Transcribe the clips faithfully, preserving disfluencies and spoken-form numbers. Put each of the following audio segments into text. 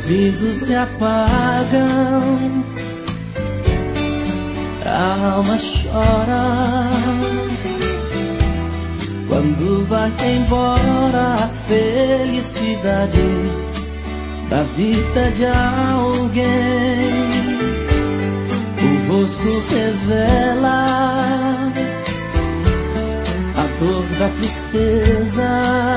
Sorrisos se apagam, a alma chora quando vai embora a felicidade da vida de alguém. O rosto revela a dor da tristeza,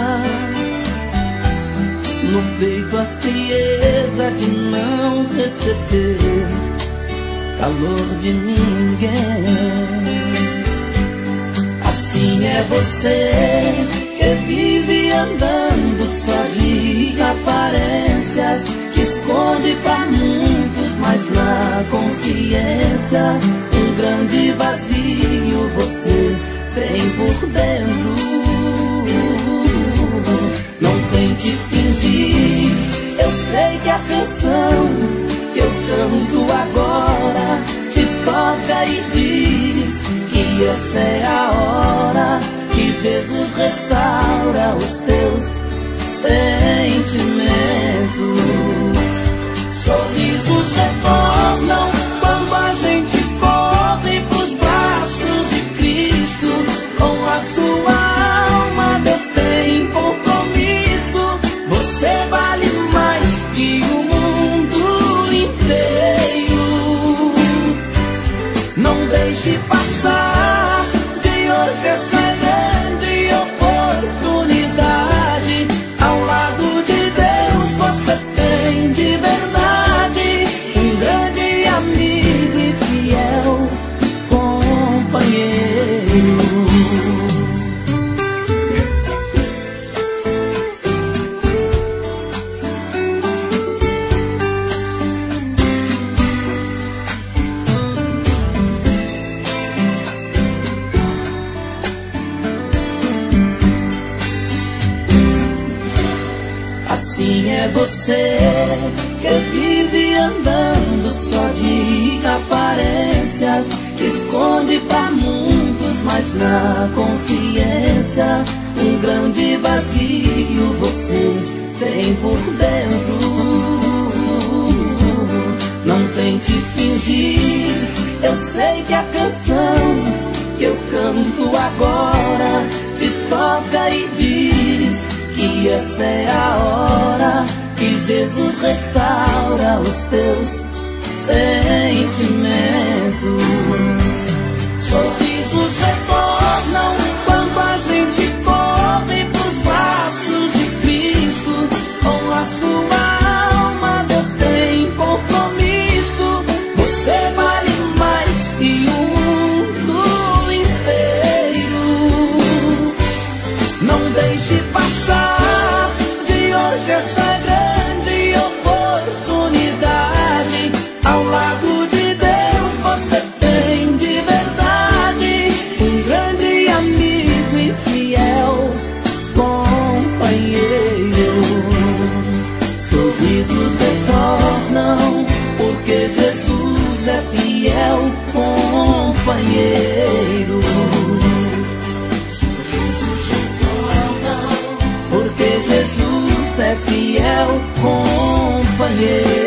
no peito a frieza de não receber calor de ninguém. Assim é você que vive andando só de aparências, que esconde pra muitos, mas na consciência um grande vazio você tem por dentro. Não tente fingir, eu sei que a canção que eu canto agora te toca e diz que essa é a hora que Jesus restaura os teus sentimentos. Sorrisos retornam quando a gente corre pros braços de Cristo. Com a sua alma Deus tem compromisso. Você vale mais que o mundo inteiro. Não deixe passar de hoje essa grande oportunidade. Ao lado de Deus você tem de verdade um grande amigo e fiel companheiro. Assim é você que vive andando só de aparências, que esconde pra muitos, mas na consciência um grande vazio você tem por dentro. Não tente fingir, eu sei que a canção que eu canto agora te toca e diz que essa é a hora que Jesus restaura os teus sentimentos. Sorrisos retornam quando a gente corre pros braços de Cristo. Com a sua alma Deus tem compromisso. Você vale mais que o mundo inteiro. Não deixe passar de hoje essa grande oportunidade. Ao lado de Deus você tem de verdade um grande amigo e fiel companheiro. Sorrisos retornam porque Jesus é fiel companheiro. Porque Jesus é fiel companheiro.